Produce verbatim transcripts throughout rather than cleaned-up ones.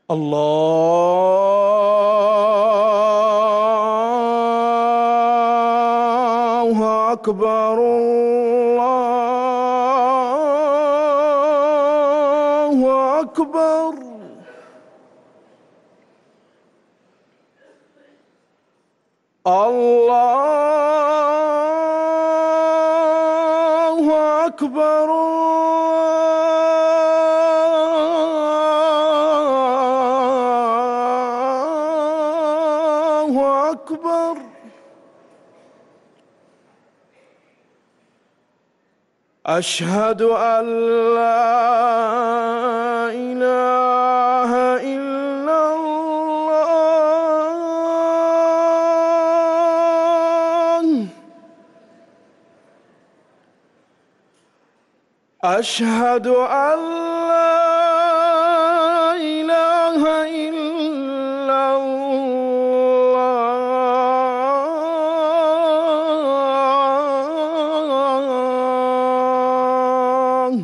الله أكبر الله أكبر. الله أكبر الله أكبر. أشهد أن لا إله إلا الله. أشهد أن لا إله إلا الله.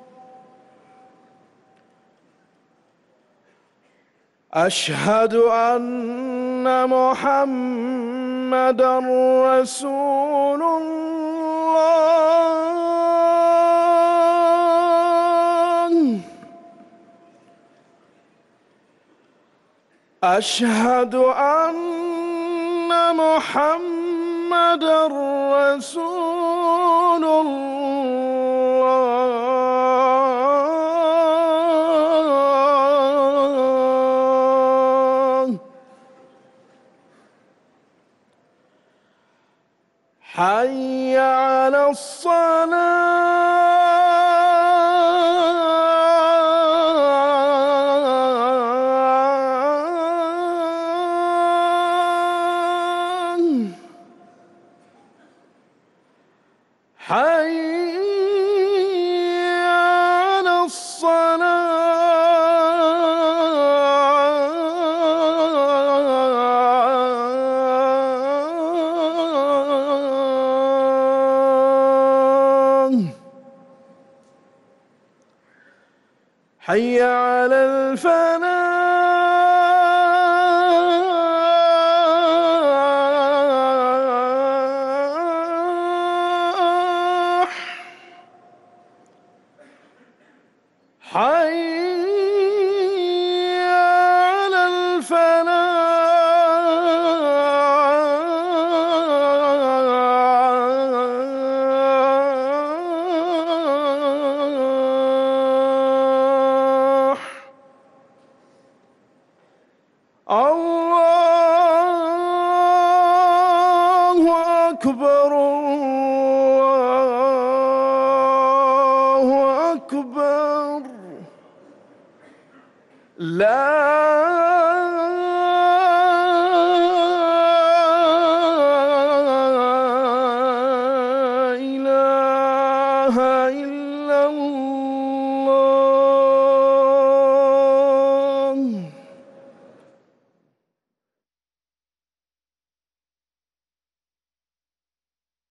أشهد أن محمدًا رسول الله. أشهد أن محمدًا رسول الله. حي على الصلاة. حي على الصلاة. حي على الفلاح. حي على الفلاح. الله أكبر الله أكبر. لا